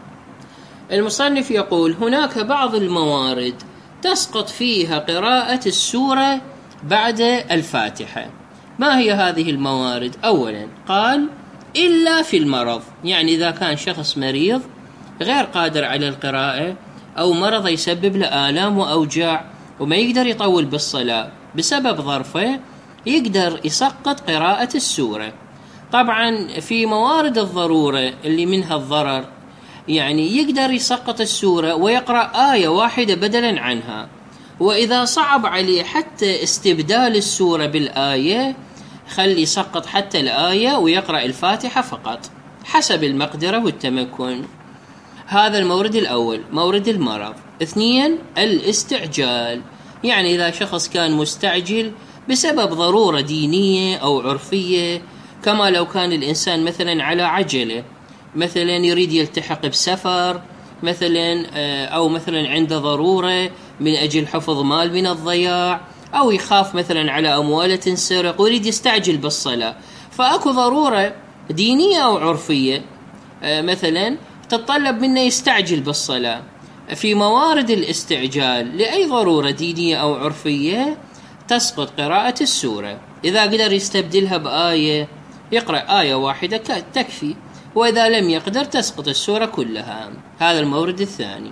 المصنف يقول: هناك بعض الموارد تسقط فيها قراءة السورة بعد الفاتحة. ما هي هذه الموارد؟ أولا قال: إلا في المرض، يعني إذا كان شخص مريض غير قادر على القراءة أو مرض يسبب له آلام وأوجاع وما يقدر يطول بالصلاة بسبب ظرفه، يقدر يسقط قراءة السورة. طبعا في موارد الضرورة اللي منها الضرر، يعني يقدر يسقط السورة ويقرأ آية واحدة بدلا عنها، وإذا صعب عليه حتى استبدال السورة بالآية خلي يسقط حتى الآية ويقرأ الفاتحة فقط حسب المقدرة والتمكن. هذا المورد الأول، مورد المرض. 2 الاستعجال، يعني إذا شخص كان مستعجل بسبب ضرورة دينية أو عرفية، كما لو كان الإنسان مثلا على عجلة، مثلا يريد يلتحق بسفر مثلا، أو مثلا عنده ضرورة من أجل حفظ مال من الضياع، أو يخاف مثلا على أمواله تنسرق ويريد يستعجل بالصلاة، فأكو ضرورة دينية أو عرفية مثلا تتطلب منه يستعجل بالصلاة. في موارد الاستعجال لأي ضرورة دينية أو عرفية تسقط قراءة السورة. إذا قدر يستبدلها بآية يقرأ آية واحدة تكفي، وإذا لم يقدر تسقط السورة كلها. هذا المورد الثاني.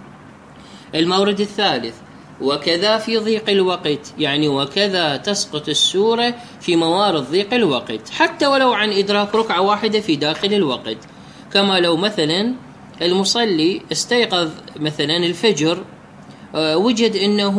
المورد الثالث: وكذا في ضيق الوقت، يعني وكذا تسقط السورة في موارد ضيق الوقت حتى ولو عن إدراك ركعة واحدة في داخل الوقت، كما لو مثلا المصلي استيقظ مثلا الفجر، وجد أنه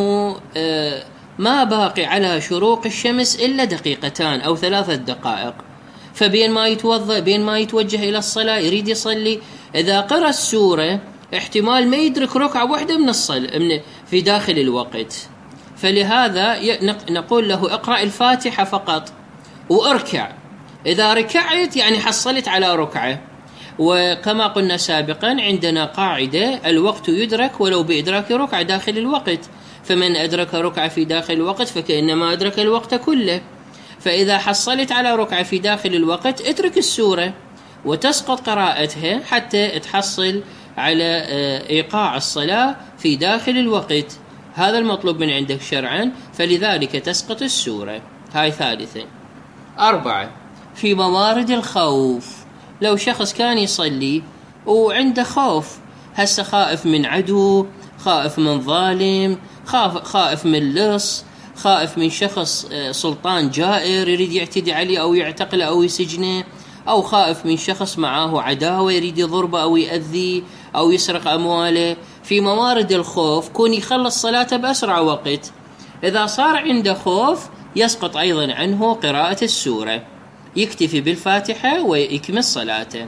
ما باقي على شروق الشمس إلا 2 أو 3 دقائق، فبين ما يتوضأ بين ما يتوجه إلى الصلاة يريد يصلي، إذا قرأ السورة احتمال ما يدرك ركعة واحدة من الصلاة في داخل الوقت، فلهذا نقول له اقرأ الفاتحة فقط واركع. إذا ركعت يعني حصلت على ركعة. وكما قلنا سابقا عندنا قاعدة: الوقت يدرك ولو بإدراك ركعة داخل الوقت، فمن أدرك ركعة في داخل الوقت فكأنما أدرك الوقت كله. فإذا حصلت على ركعة في داخل الوقت اترك السورة وتسقط قراءتها حتى تحصل على إيقاع الصلاة في داخل الوقت. هذا المطلوب من عندك شرعا، فلذلك تسقط السورة. هاي 3. 4 في موارد الخوف، لو شخص كان يصلي وعنده خوف، هسه خائف من عدو، خائف من ظالم، خائف من لص، خائف من شخص سلطان جائر يريد يعتدي عليه أو يعتقله أو يسجنه، أو خائف من شخص معه عداوة يريد يضربه أو يأذي أو يسرق أمواله. في موارد الخوف كون يخلص صلاته بأسرع وقت. إذا صار عنده خوف يسقط أيضا عنه قراءة السورة، يكتفي بالفاتحة ويكمل صلاته.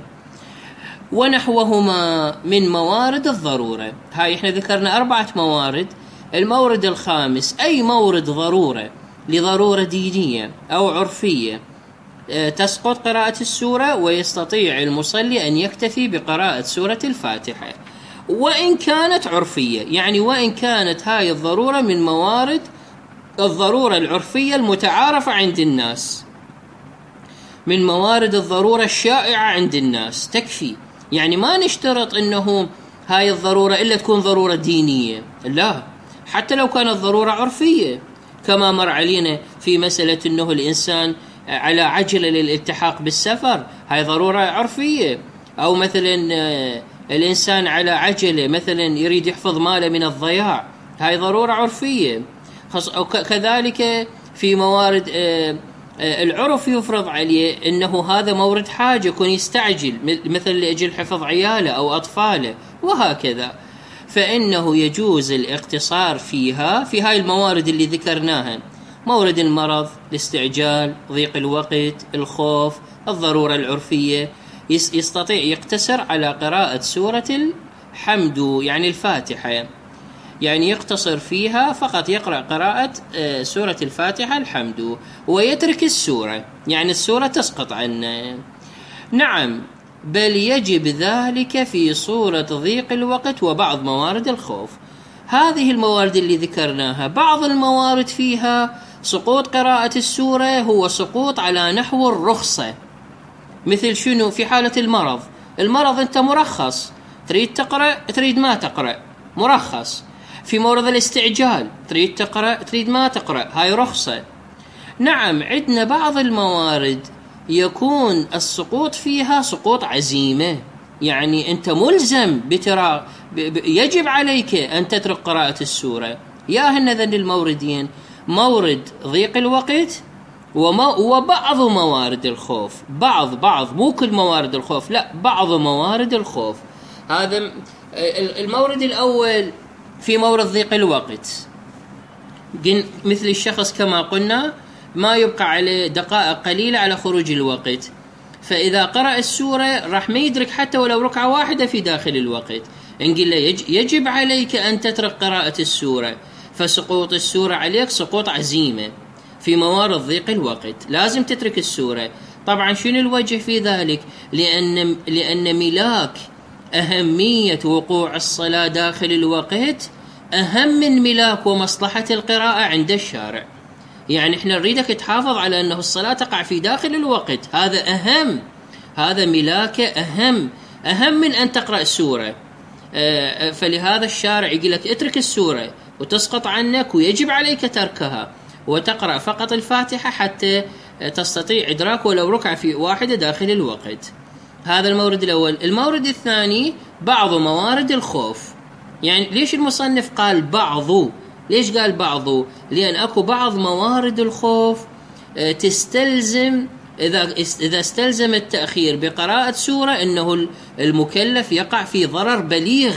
ونحوهما من موارد الضرورة. هاي احنا ذكرنا 4 موارد. المورد الخامس: أي مورد ضرورة لضرورة دينية أو عرفية تسقط قراءة السورة، ويستطيع المصلي أن يكتفي بقراءة سورة الفاتحة وإن كانت عرفية، يعني وإن كانت هاي الضرورة من موارد الضرورة العرفية المتعارفة عند الناس، من موارد الضرورة الشائعة عند الناس تكفي. يعني ما نشترط أنه هاي الضرورة إلا تكون ضرورة دينية، لا، حتى لو كانت ضرورة عرفية، كما مر علينا في مسألة أنه الإنسان على عجلة للالتحاق بالسفر، هاي ضرورة عرفية. أو مثلا الإنسان على عجلة مثلا يريد يحفظ ماله من الضياع، هاي ضرورة عرفية. كذلك في موارد العرف يفرض عليه أنه هذا مورد حاجة، يكون يستعجل مثل لأجل حفظ عياله أو أطفاله وهكذا، فإنه يجوز الاقتصار فيها في هاي الموارد اللي ذكرناها: مورد المرض، الاستعجال، ضيق الوقت، الخوف، الضرورة العرفية. يستطيع يقتصر على قراءة سورة الحمد، يعني الفاتحة، يعني يقتصر فيها فقط، يقرأ قراءة سورة الفاتحة الحمد ويترك السورة، يعني السورة تسقط عنه. نعم، بل يجب ذلك في صورة ضيق الوقت وبعض موارد الخوف. هذه الموارد اللي ذكرناها بعض الموارد فيها سقوط قراءة السورة هو سقوط على نحو الرخصة. مثل شنو؟ في حالة المرض أنت مرخص، تريد تقرأ تريد ما تقرأ، مرخص. في مورد الاستعجال، تريد تقرأ تريد ما تقرأ، هاي رخصة. نعم، عندنا بعض الموارد يكون السقوط فيها سقوط عزيمة، يعني أنت ملزم يجب عليك أن تترك قراءة السورة. ياهن ذن الموردين، مورد ضيق الوقت وبعض موارد الخوف. بعض مو كل موارد الخوف، لا، بعض موارد الخوف. هذا المورد الأول في مورد ضيق الوقت، مثل الشخص كما قلنا ما يبقى عليه دقائق قليلة على خروج الوقت، فإذا قرأ السورة راح ما يدرك حتى ولو ركعة واحدة في داخل الوقت. نقول له يجب عليك أن تترك قراءة السورة، فسقوط السورة عليك سقوط عزيمة. في موارد ضيق الوقت لازم تترك السورة. طبعا شنو الوجه في ذلك؟ لأن ملاك أهمية وقوع الصلاة داخل الوقت أهم من ملاك ومصلحة القراءة عند الشارع. يعني احنا نريدك تحافظ على أنه الصلاة تقع في داخل الوقت، هذا أهم، هذا ملاك أهم من أن تقرأ السورة. فلهذا الشارع يقول لك اترك السورة وتسقط عنك، ويجب عليك تركها وتقرأ فقط الفاتحة حتى تستطيع إدراك ولو ركعة في واحدة داخل الوقت. هذا المورد الأول. المورد الثاني بعض موارد الخوف. يعني ليش المصنف قال بعض؟ ليش قال بعض؟ لأن أكو بعض موارد الخوف تستلزم، إذا استلزم التأخير بقراءة سورة أنه المكلف يقع في ضرر بليغ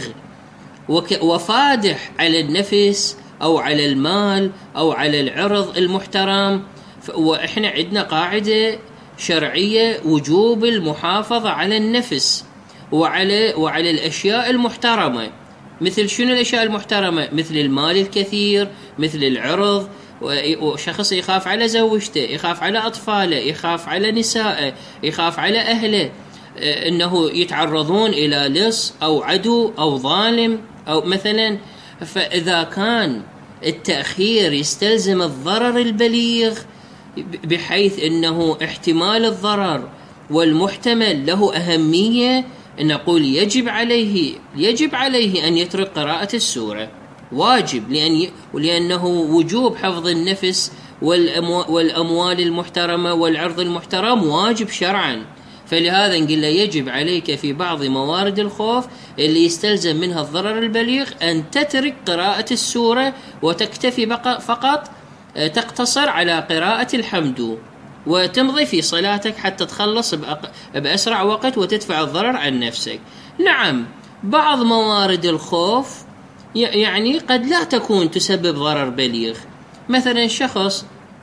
وفادح على النفس أو على المال أو على العرض المحترم. وإحنا عندنا قاعدة شرعية وجوب المحافظة على النفس وعلى الأشياء المحترمة. مثل شنو الأشياء المحترمة؟ مثل المال الكثير، مثل العرض، وشخص يخاف على زوجته، يخاف على أطفاله، يخاف على نسائه، يخاف على أهله، إنه يتعرضون إلى لص أو عدو أو ظالم أو مثلا. فإذا كان التأخير يستلزم الضرر البليغ بحيث أنه احتمال الضرر والمحتمل له أهمية، نقول يجب عليه أن يترك قراءة السورة، واجب، لأنه وجوب حفظ النفس والأموال المحترمة والعرض المحترم واجب شرعا. فلهذا نقول له يجب عليك في بعض موارد الخوف اللي يستلزم منها الضرر البليغ أن تترك قراءة السورة وتكتفي فقط تقتصر على قراءة الحمد وتمضي في صلاتك حتى تخلص بأسرع وقت وتدفع الضرر عن نفسك. نعم، بعض موارد الخوف يعني قد لا تكون تسبب ضرر بليغ. مثلا شخص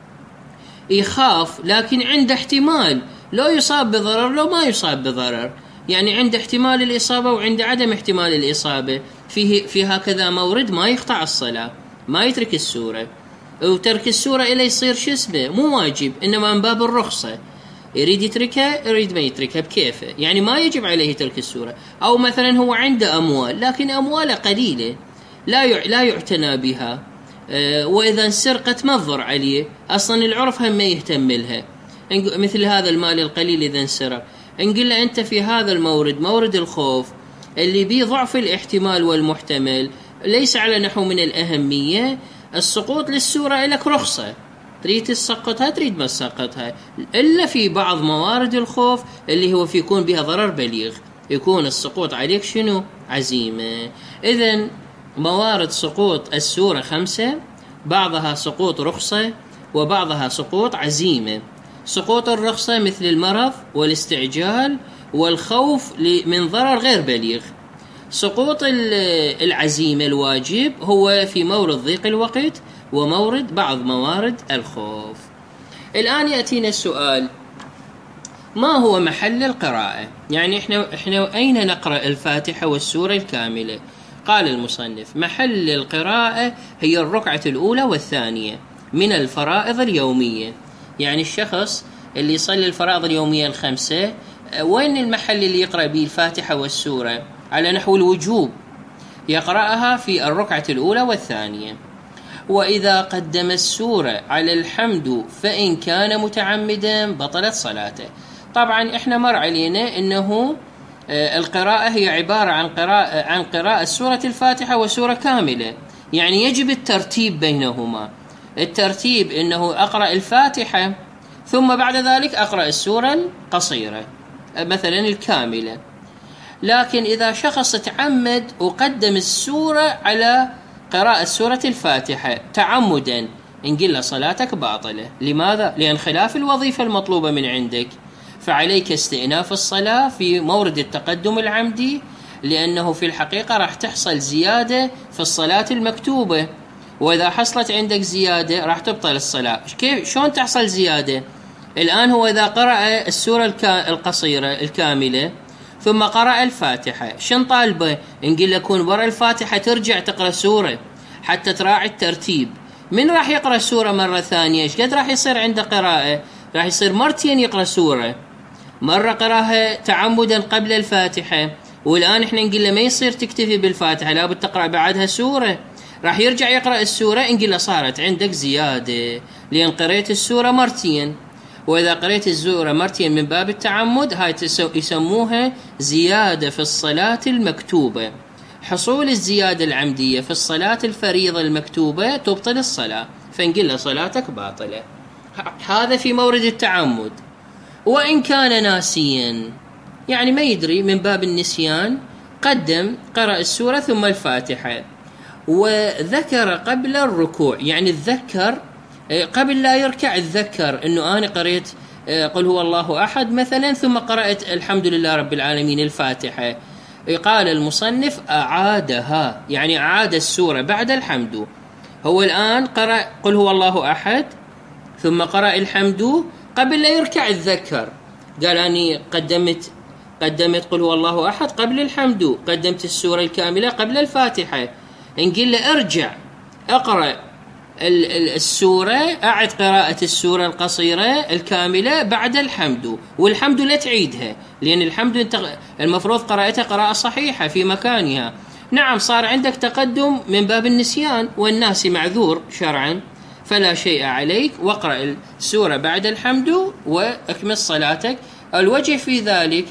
يخاف لكن عنده احتمال لو يصاب بضرر لو ما يصاب بضرر، يعني عنده احتمال الإصابة وعنده عدم احتمال الإصابة. في هكذا مورد ما يقطع الصلاة، ما يترك السورة. وترك السورة إلى يصير مو واجب، إنما من باب الرخصة، يريد يتركها يريد ما يتركها بكيفه، يعني ما يجب عليه ترك السورة. أو مثلا هو عنده أموال لكن أمواله قليلة لا يعتنى بها، وإذا انسرقت ما تضر عليه، أصلا العرف هم ما يهتم لها. مثل هذا المال القليل إذا انسرق، نقول له أنت في هذا المورد، مورد الخوف اللي بيه ضعف الاحتمال والمحتمل، ليس على نحو من الأهمية، السقوط للسورة لك رخصة، تريد تسقطها تريد ما تسقطها، إلا في بعض موارد الخوف اللي هو يكون بها ضرر بليغ، يكون السقوط عليك شنو؟ عزيمة. إذن موارد سقوط السورة 5، بعضها سقوط رخصة وبعضها سقوط عزيمة. سقوط الرخصة مثل المرض والاستعجال والخوف من ضرر غير بليغ. سقوط العزيمة الواجب هو في مورد ضيق الوقت ومورد بعض موارد الخوف. الآن يأتينا السؤال: ما هو محل القراءة؟ يعني إحنا أين نقرأ الفاتحة والسورة الكاملة؟ قال المصنف: محل القراءة هي الركعة الأولى والثانية من الفرائض اليومية. يعني الشخص اللي يصلي الفرائض اليومية 5 وين المحل اللي يقرأ به الفاتحة والسورة على نحو الوجوب؟ يقرأها في الركعة الأولى والثانية. وإذا قدم السورة على الحمد فإن كان متعمدا بطلت صلاته. طبعا احنا مر علينا انه القراءة هي عبارة عن قراءة سورة الفاتحة وسورة كاملة، يعني يجب الترتيب بينهما. الترتيب انه اقرأ الفاتحة ثم بعد ذلك اقرأ السورة القصيرة مثلا الكاملة. لكن اذا شخص تعمد وقدم السورة على قراءة سورة الفاتحة تعمدا، نقول له صلاتك باطلة. لماذا؟ لأن خلاف الوظيفة المطلوبة من عندك، فعليك استئناف الصلاة في مورد التقدم العمدي، لأنه في الحقيقة راح تحصل زيادة في الصلاة المكتوبة، وإذا حصلت عندك زيادة راح تبطل الصلاة. شلون تحصل زيادة؟ الآن هو إذا قرأ السورة القصيرة الكاملة ثم قرأ الفاتحة، شن طالبه؟ نقول لكون ورا الفاتحة ترجع تقرأ سورة حتى تراعي الترتيب. من راح يقرأ سورة مرة ثانية؟ ايش قد راح يصير عنده قراءة؟ راح يصير مرتين يقرأ سورة، مرة قراها تعمدا قبل الفاتحة، والآن احنا نقول له ما يصير تكتفي بالفاتحة، لابد تقرأ بعدها سورة. راح يرجع يقرأ السورة، نقول له صارت عندك زيادة لأن قرأت السورة مرتين، وإذا قرأت السورة مرتين من باب التعمد هاي يسموها زيادة في الصلاة المكتوبة. حصول الزيادة العمدية في الصلاة الفريضة المكتوبة تبطل الصلاة، فنقول له صلاتك باطلة. هذا في مورد التعمد. وإن كان ناسيا، يعني ما يدري من باب النسيان، قرأ السورة ثم الفاتحة وذكر قبل الركوع، يعني الذكر قبل لا يركع، الذكر أنه أنا قرأت قل هو الله أحد مثلا ثم قرأت الحمد لله رب العالمين الفاتحة، قال المصنف أعادها، يعني أعاد السورة بعد الحمد. هو الآن قرأ قل هو الله أحد ثم قرأ الحمد قبل لا يركع، الذكر قال أني قدمت قل هو الله أحد قبل الحمد، قدمت السورة الكاملة قبل الفاتحة. نقول له ارجع اقرأ السورة، أعد قراءة السورة القصيرة الكاملة بعد الحمد، والحمد لا تعيدها، لأن الحمد انت المفروض قراءتها قراءة صحيحة في مكانها. نعم صار عندك تقدم من باب النسيان، والناس معذور شرعا فلا شيء عليك، واقرأ السورة بعد الحمد واكمل صلاتك. الوجه في ذلك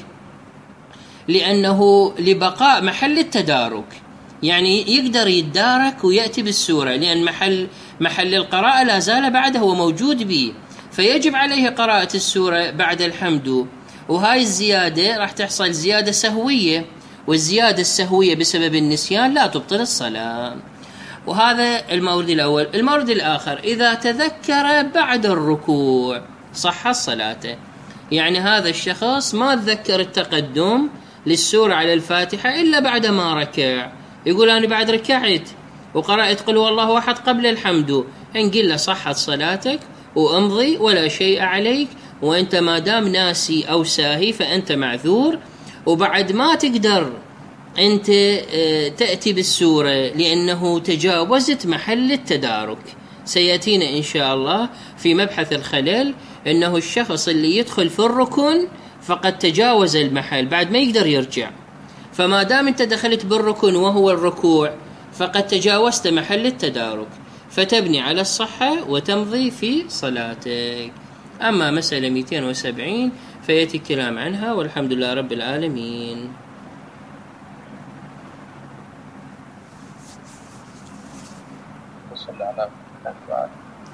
لأنه لبقاء محل التدارك، يعني يقدر يتدارك ويأتي بالسورة، لأن محل القراءة لا زال بعده هو موجود به، فيجب عليه قراءة السورة بعد الحمد. وهاي الزيادة راح تحصل زيادة سهوية، والزيادة السهوية بسبب النسيان لا تبطل الصلاة. وهذا المورد الأول. المورد الآخر إذا تذكر بعد الركوع صح صلاته، يعني هذا الشخص ما تذكر التقدم للسورة على الفاتحة إلا بعد ما ركع، يقول أنا بعد ركعت وقرأت قل هو الله أحد قبل الحمد، نقول له صحت صلاتك وامضي ولا شيء عليك، وأنت ما دام ناسي أو ساهي فأنت معذور، وبعد ما تقدر أنت تأتي بالسورة لأنه تجاوزت محل التدارك. سيأتينا إن شاء الله في مبحث الخلل أنه الشخص اللي يدخل في الركن فقد تجاوز المحل بعد ما يقدر يرجع، فما دام أنت دخلت بالركن وهو الركوع فقد تجاوزت محل التدارك، فتبني على الصحة وتمضي في صلاتك. أما مسألة 270 فيأتي الكلام عنها، والحمد لله رب العالمين.